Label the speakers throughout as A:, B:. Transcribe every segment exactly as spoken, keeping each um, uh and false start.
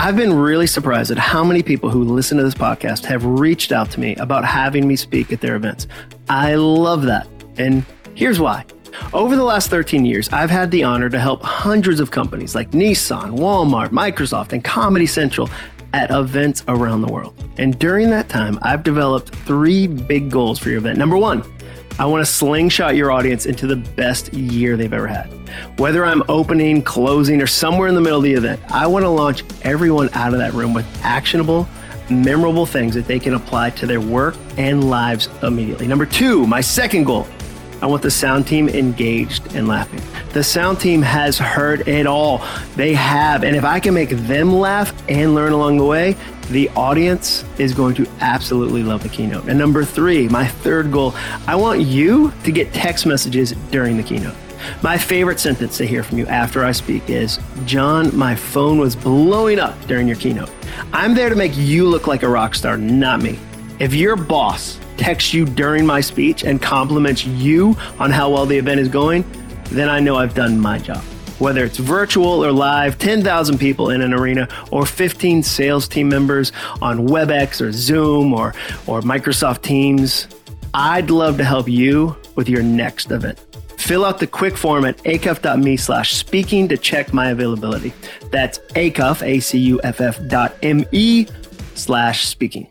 A: I've been really surprised at how many people who listen to this podcast have reached out to me about having me speak at their events. I love that. And here's why. Over the last thirteen years, I've had the honor to help hundreds of companies like Nissan, Walmart, Microsoft, and Comedy Central at events around the world. And during that time, I've developed three big goals for your event. Number one, I want to slingshot your audience into the best year they've ever had. Whether I'm opening, closing, or somewhere in the middle of the event, I want to launch everyone out of that room with actionable, memorable things that they can apply to their work and lives immediately. Number two, my second goal, I want the sound team engaged and laughing. The sound team has heard it all. They have. And if I can make them laugh and learn along the way, the audience is going to absolutely love the keynote. And number three, my third goal, I want you to get text messages during the keynote. My favorite sentence to hear from you after I speak is, John, my phone was blowing up during your keynote. I'm there to make you look like a rock star, not me. If your boss texts you during my speech and compliments you on how well the event is going, then I know I've done my job. Whether it's virtual or live, ten thousand people in an arena, or fifteen sales team members on WebEx or Zoom or, or Microsoft Teams, I'd love to help you with your next event. Fill out the quick form at acuff.me slash speaking to check my availability. That's acuff, A C U F F dot M-E slash speaking.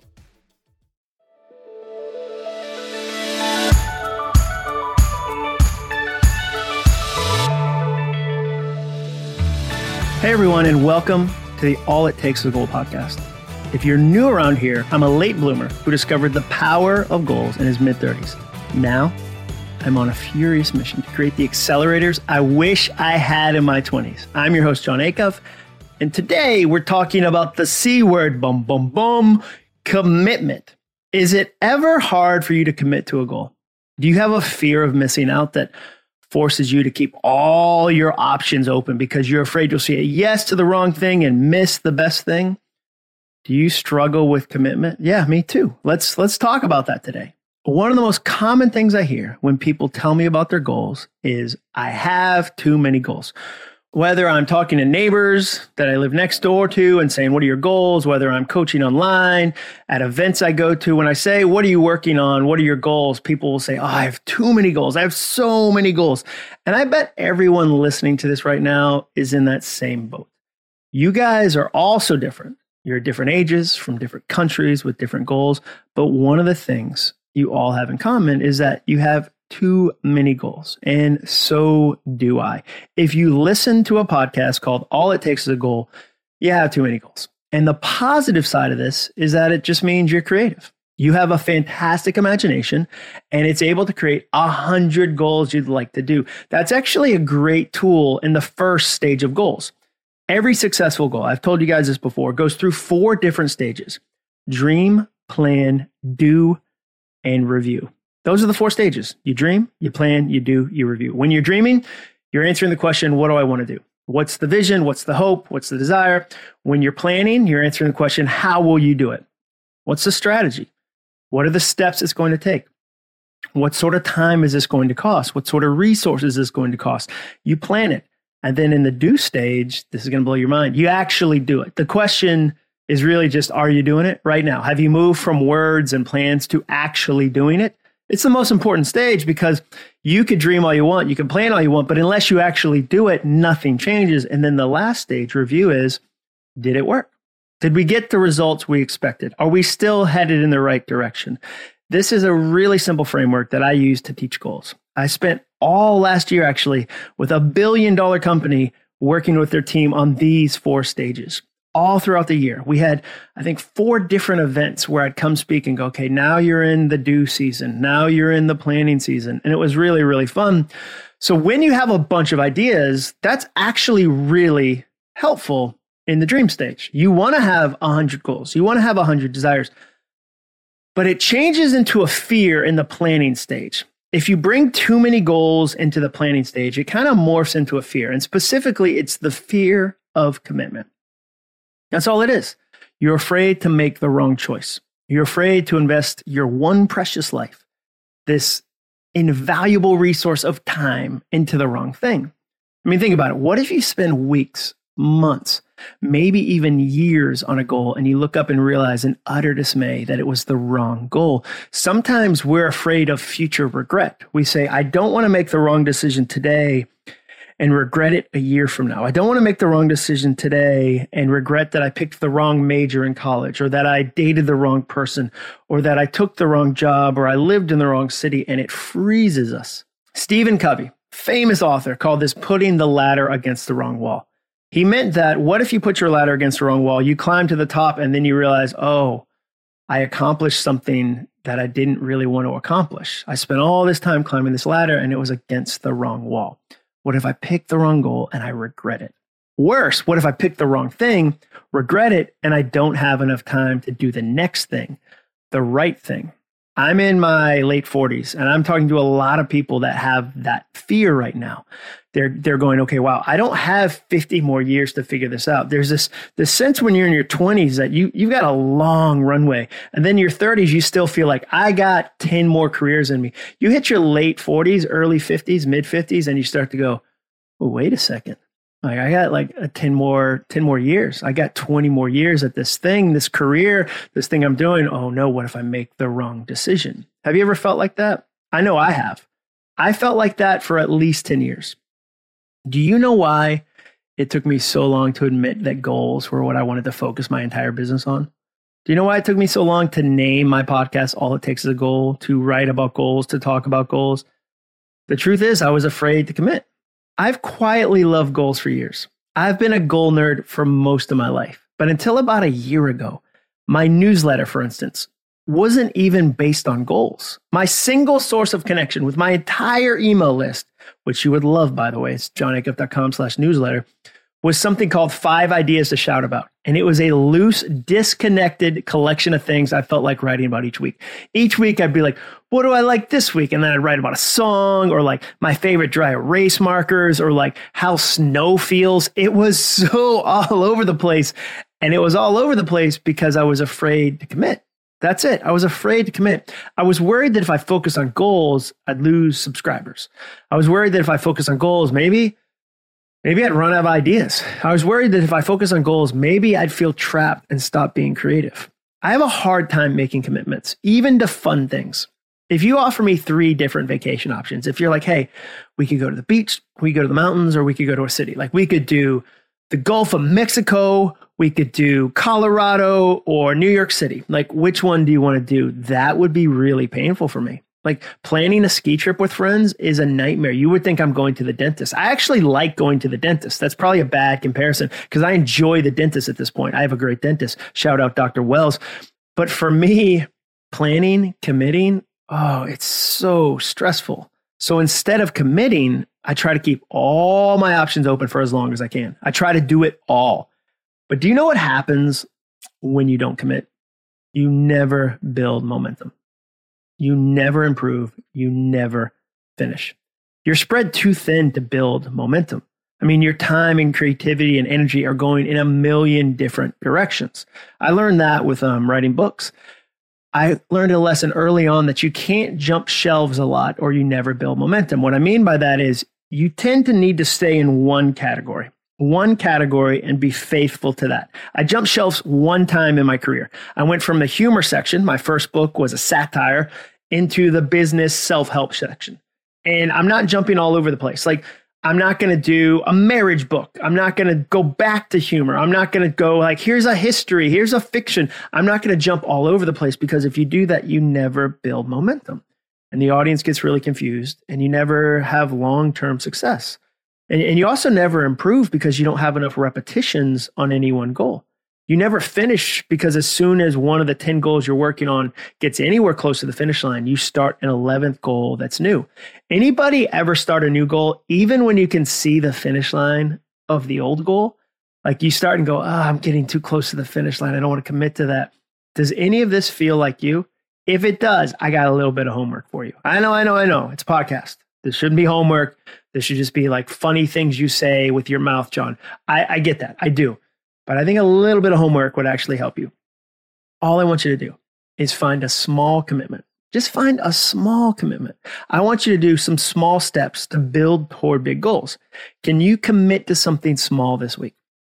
A: Hey everyone, and welcome to the All It Takes is a Goal podcast. If you're new around here, I'm a late bloomer who discovered the power of goals in his mid-thirties. Now, I'm on a furious mission to create the accelerators I wish I had in my twenties. I'm your host, Jon Acuff, and today we're talking about the C word, bum, bum, bum, commitment. Is it ever hard for you to commit to a goal? Do you have a fear of missing out that forces you to keep all your options open because you're afraid you'll say a yes to the wrong thing and miss the best thing? Do you struggle with commitment? Yeah, me too. Let's let's talk about that today. One of the most common things I hear when people tell me about their goals is, I have too many goals. Whether I'm talking to neighbors that I live next door to and saying, what are your goals? Whether I'm coaching online, at events I go to, when I say, what are you working on? What are your goals? People will say, oh, I have too many goals. I have so many goals. And I bet everyone listening to this right now is in that same boat. You guys are all so different. You're at different ages, from different countries with different goals. But one of the things you all have in common is that you have too many goals. And so do I. If you listen to a podcast called All It Takes is a Goal, you have too many goals. And the positive side of this is that it just means you're creative. You have a fantastic imagination, and it's able to create a hundred goals you'd like to do. That's actually a great tool in the first stage of goals. Every successful goal, I've told you guys this before, goes through four different stages: dream, plan, do, and review. Those are the four stages. You dream, you plan, you do, you review. When you're dreaming, you're answering the question, what do I want to do? What's the vision? What's the hope? What's the desire? When you're planning, you're answering the question, how will you do it? What's the strategy? What are the steps it's going to take? What sort of time is this going to cost? What sort of resources is this going to cost? You plan it. And then in the do stage, this is going to blow your mind. You actually do it. The question is really just, are you doing it right now? Have you moved from words and plans to actually doing it? It's the most important stage, because you could dream all you want, you can plan all you want, but unless you actually do it, nothing changes. And then the last stage, review, is, did it work? Did we get the results we expected? Are we still headed in the right direction? This is a really simple framework that I use to teach goals. I spent all last year actually with a billion dollar company working with their team on these four stages. All throughout the year, we had, I think, four different events where I'd come speak and go, okay, now you're in the do season. Now you're in the planning season. And it was really, really fun. So when you have a bunch of ideas, that's actually really helpful in the dream stage. You want to have one hundred goals. You want to have one hundred desires. But it changes into a fear in the planning stage. If you bring too many goals into the planning stage, it kind of morphs into a fear. And specifically, it's the fear of commitment. That's all it is. You're afraid to make the wrong choice. You're afraid to invest your one precious life, this invaluable resource of time, into the wrong thing. I mean, think about it. What if you spend weeks, months maybe even years on a goal, and you look up and realize in utter dismay that it was the wrong goal. Sometimes we're afraid of future regret. We say, I don't want to make the wrong decision today and regret it a year from now. I don't want to make the wrong decision today and regret that I picked the wrong major in college, or that I dated the wrong person, or that I took the wrong job, or I lived in the wrong city, and it freezes us. Stephen Covey, famous author, called this putting the ladder against the wrong wall. He meant that what if you put your ladder against the wrong wall, you climb to the top, and then you realize, oh, I accomplished something that I didn't really want to accomplish. I spent all this time climbing this ladder, and it was against the wrong wall. What if I picked the wrong goal and I regret it? Worse, what if I picked the wrong thing, regret it, and I don't have enough time to do the next thing, the right thing? I'm in my late forties, and I'm talking to a lot of people that have that fear right now. They're they're going, okay, wow, I don't have fifty more years to figure this out. There's this this sense when you're in your twenties that you you've got a long runway, and then in your thirties you still feel like I got ten more careers in me. You hit your late forties, early fifties, mid fifties, and you start to go, oh, wait a second. Like I got like a ten more, ten more years. I got twenty more years at this thing, this career, this thing I'm doing. Oh no, what if I make the wrong decision? Have you ever felt like that? I know I have. I felt like that for at least ten years. Do you know why it took me so long to admit that goals were what I wanted to focus my entire business on? Do you know why it took me so long to name my podcast All It Takes Is a Goal, to write about goals, to talk about goals? The truth is, I was afraid to commit. I've quietly loved goals for years. I've been a goal nerd for most of my life. But until about a year ago, my newsletter, for instance, wasn't even based on goals. My single source of connection with my entire email list, which you would love, by the way, it's johnacuff.com slash newsletter, was something called Five Ideas to Shout About. And it was a loose, disconnected collection of things I felt like writing about each week. Each week I'd be like, what do I like this week? And then I'd write about a song, or like my favorite dry erase markers, or like how snow feels. It was so all over the place. And it was all over the place because I was afraid to commit. That's it. I was afraid to commit. I was worried that if I focused on goals, I'd lose subscribers. I was worried that if I focused on goals, maybe Maybe I'd run out of ideas. I was worried that if I focus on goals, maybe I'd feel trapped and stop being creative. I have a hard time making commitments, even to fun things. If you offer me three different vacation options, if you're like, hey, we could go to the beach, we could go to the mountains, or we could go to a city. Like we could do the Gulf of Mexico, we could do Colorado, or New York City. Like, which one do you want to do? That would be really painful for me. Like planning a ski trip with friends is a nightmare. You would think I'm going to the dentist. I actually like going to the dentist. That's probably a bad comparison because I enjoy the dentist at this point. I have a great dentist. Shout out Doctor Wells. But for me, planning, committing, oh, it's so stressful. So instead of committing, I try to keep all my options open for as long as I can. I try to do it all. But do you know what happens when you don't commit? You never build momentum. You never improve. You never finish. You're spread too thin to build momentum. I mean, your time and creativity and energy are going in a million different directions. I learned that with um, writing books. I learned a lesson early on that you can't jump shelves a lot or you never build momentum. What I mean by that is you tend to need to stay in one category. One category and be faithful to that. I jumped shelves one time in my career. I went from the humor section, my first book was a satire, into the business self-help section. And I'm not jumping all over the place. Like, I'm not going to do a marriage book. I'm not going to go back to humor. I'm not going to go like, here's a history, here's a fiction. I'm not going to jump all over the place because if you do that, you never build momentum. And the audience gets really confused and you never have long-term success. And, and you also never improve because you don't have enough repetitions on any one goal. You never finish because as soon as one of the ten goals you're working on gets anywhere close to the finish line, you start an eleventh goal that's new. Anybody ever start a new goal, even when you can see the finish line of the old goal? Like you start and go, oh, I'm getting too close to the finish line. I don't want to commit to that. Does any of this feel like you? If it does, I got a little bit of homework for you. I know, I know, I know. It's a podcast. This shouldn't be homework. This should just be like funny things you say with your mouth, John. I, I get that. I do. But I think a little bit of homework would actually help you. All I want you to do is find a small commitment. Just find a small commitment. I want you to do some small steps to build toward big goals. Can you commit to something small this week?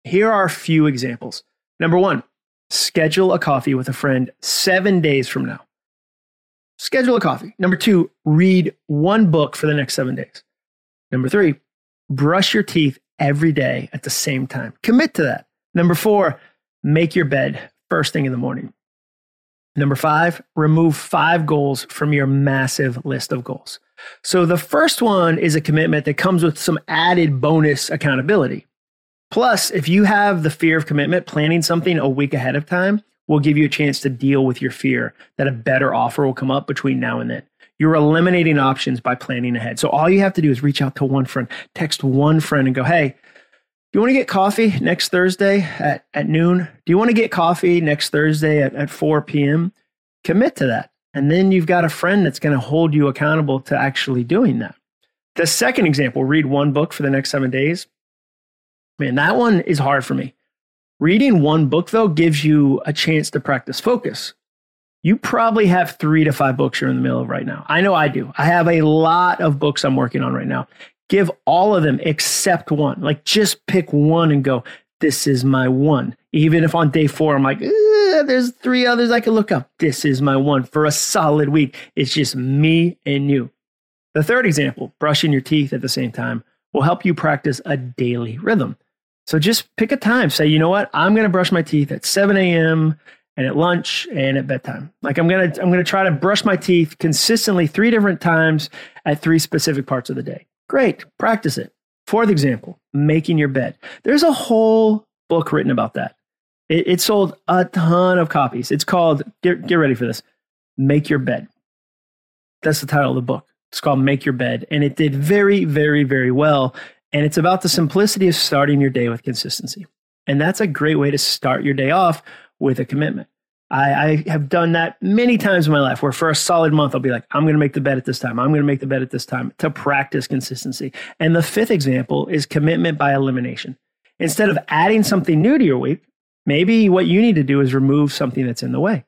A: Here are a few examples. Number one, schedule a coffee with a friend seven days from now. Schedule a coffee. Number two, read one book for the next seven days. Number three, brush your teeth every day at the same time. Commit to that. Number four, make your bed first thing in the morning. Number five, remove five goals from your massive list of goals. So the first one is a commitment that comes with some added bonus accountability. Plus, if you have the fear of commitment, planning something a week ahead of time will give you a chance to deal with your fear that a better offer will come up between now and then. You're eliminating options by planning ahead. So all you have to do is reach out to one friend, text one friend and go, hey, do you want to get coffee next Thursday at, at noon? Do you want to get coffee next Thursday at, at four p.m.? Commit to that. And then you've got a friend that's going to hold you accountable to actually doing that. The second example, read one book for the next seven days. Man, that one is hard for me. Reading one book, though, gives you a chance to practice focus. You probably have three to five books you're in the middle of right now. I know I do. I have a lot of books I'm working on right now. Give all of them except one. Like, just pick one and go, this is my one. Even if on day four, I'm like, there's three others I can look up. This is my one for a solid week. It's just me and you. The third example, brushing your teeth at the same time, will help you practice a daily rhythm. So just pick a time. Say, you know what? I'm going to brush my teeth at seven a.m. and at lunch and at bedtime. Like I'm going to, I'm going to try to brush my teeth consistently three different times at three specific parts of the day. Great. Practice it. Fourth example, making your bed. There's a whole book written about that. It, it sold a ton of copies. It's called, get, get ready for this, Make Your Bed. That's the title of the book. It's called Make Your Bed. And it did very, very, very well. And it's about the simplicity of starting your day with consistency. And that's a great way to start your day off with a commitment. I, I have done that many times in my life where for a solid month, I'll be like, I'm going to make the bed at this time. I'm going to make the bed at this time to practice consistency. And the fifth example is commitment by elimination. Instead of adding something new to your week, maybe what you need to do is remove something that's in the way.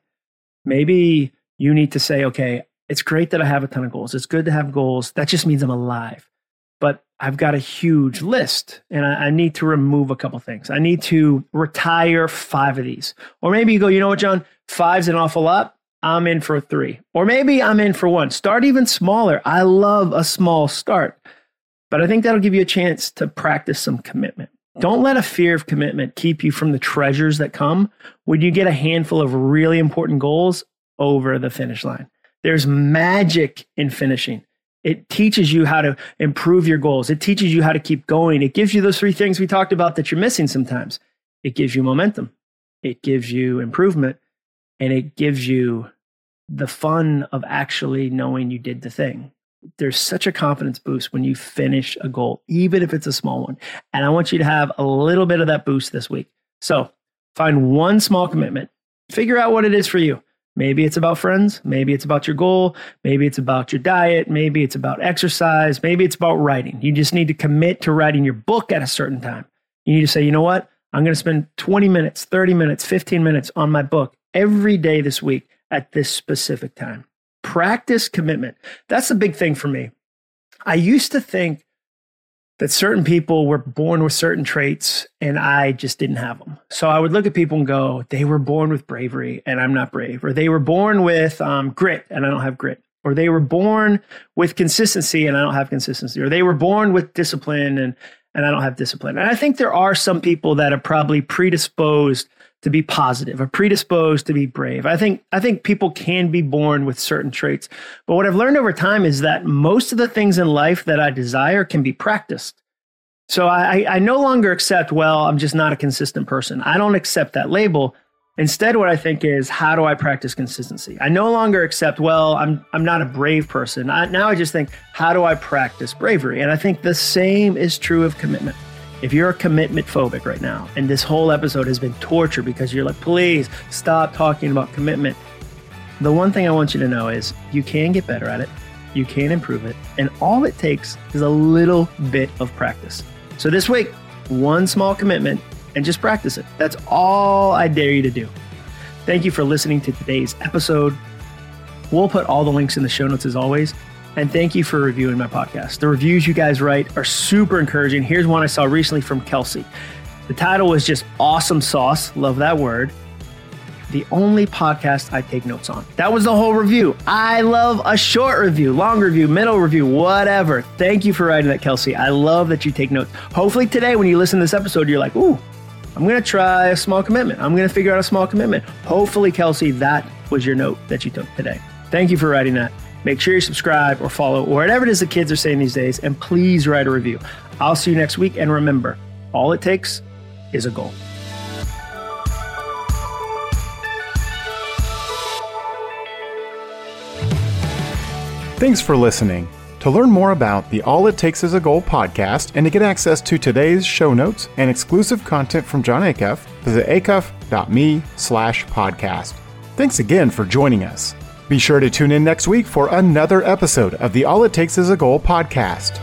A: Maybe you need to say, okay, it's great that I have a ton of goals. It's good to have goals. That just means I'm alive. But I've got a huge list and I, I need to remove a couple things. I need to retire five of these. Or maybe you go, you know what, John, five's an awful lot. I'm in for three. Or maybe I'm in for one. Start even smaller. I love a small start. But I think that'll give you a chance to practice some commitment. Don't let a fear of commitment keep you from the treasures that come when you get a handful of really important goals over the finish line. There's magic in finishing. It teaches you how to improve your goals. It teaches you how to keep going. It gives you those three things we talked about that you're missing sometimes. It gives you momentum. It gives you improvement. And it gives you the fun of actually knowing you did the thing. There's such a confidence boost when you finish a goal, even if it's a small one. And I want you to have a little bit of that boost this week. So find one small commitment. Figure out what it is for you. Maybe it's about friends. Maybe it's about your goal. Maybe it's about your diet. Maybe it's about exercise. Maybe it's about writing. You just need to commit to writing your book at a certain time. You need to say, you know what? I'm going to spend twenty minutes, thirty minutes, fifteen minutes on my book every day this week at this specific time. Practice commitment. That's the big thing for me. I used to think that certain people were born with certain traits and I just didn't have them. So I would look at people and go, they were born with bravery and I'm not brave. Or they were born with um, grit and I don't have grit. Or they were born with consistency and I don't have consistency. Or they were born with discipline and, and I don't have discipline. And I think there are some people that are probably predisposed to be positive or predisposed to be brave. I think I think people can be born with certain traits. But what I've learned over time is that most of the things in life that I desire can be practiced. So I, I no longer accept, well, I'm just not a consistent person. I don't accept that label. Instead, what I think is, how do I practice consistency? I no longer accept, well, I'm I'm not a brave person. I, now I just think, how do I practice bravery? And I think the same is true of commitment. If you're a commitment phobic right now, and this whole episode has been torture because you're like, please stop talking about commitment. The one thing I want you to know is you can get better at it. You can improve it. And all it takes is a little bit of practice. So this week, one small commitment and just practice it. That's all I dare you to do. Thank you for listening to today's episode. We'll put all the links in the show notes as always. And thank you for reviewing my podcast. The reviews you guys write are super encouraging. Here's one I saw recently from Kelsey. The title was just awesome sauce. Love that word. The only podcast I take notes on. That was the whole review. I love a short review, long review, middle review, whatever. Thank you for writing that, Kelsey. I love that you take notes. Hopefully today, when you listen to this episode, you're like, ooh, I'm going to try a small commitment. I'm going to figure out a small commitment. Hopefully, Kelsey, that was your note that you took today. Thank you for writing that. Make sure you subscribe or follow or whatever it is the kids are saying these days. And please write a review. I'll see you next week. And remember, all it takes is a goal.
B: Thanks for listening. To learn more about the All It Takes Is a Goal podcast and to get access to today's show notes and exclusive content from Jon Acuff, visit acuff.me slash podcast. Thanks again for joining us. Be sure to tune in next week for another episode of the All It Takes Is a Goal podcast.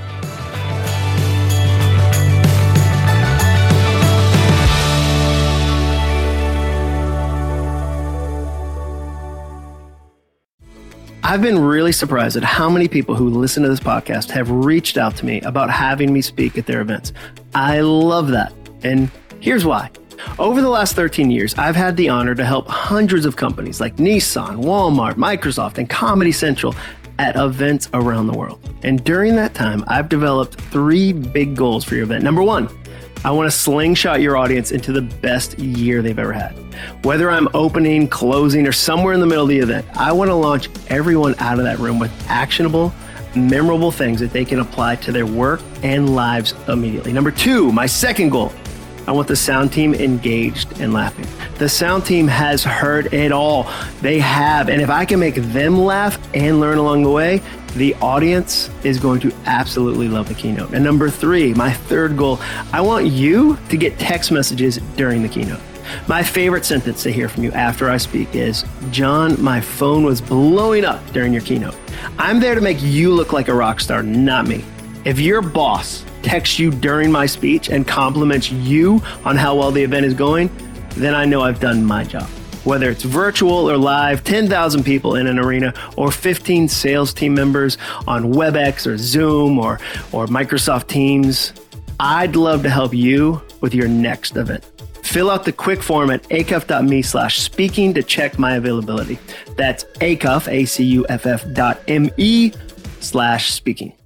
A: I've been really surprised at how many people who listen to this podcast have reached out to me about having me speak at their events. I love that. And here's why. Over the last thirteen years, I've had the honor to help hundreds of companies like Nissan, Walmart, Microsoft, and Comedy Central at events around the world. And during that time, I've developed three big goals for your event. Number one, I want to slingshot your audience into the best year they've ever had. Whether I'm opening, closing, or somewhere in the middle of the event, I want to launch everyone out of that room with actionable, memorable things that they can apply to their work and lives immediately. Number two, my second goal, I want the sound team engaged and laughing. The sound team has heard it all. They have. And if I can make them laugh and learn along the way, the audience is going to absolutely love the keynote. And number three, my third goal, I want you to get text messages during the keynote. My favorite sentence to hear from you after I speak is, Jon, my phone was blowing up during your keynote. I'm there to make you look like a rock star, not me. If your boss texts you during my speech and compliments you on how well the event is going, then I know I've done my job. Whether it's virtual or live, ten thousand people in an arena, or fifteen sales team members on WebEx or Zoom or, or Microsoft Teams, I'd love to help you with your next event. Fill out the quick form at acuff.me slash speaking to check my availability. That's acuff, A C U F F dot M E slash speaking.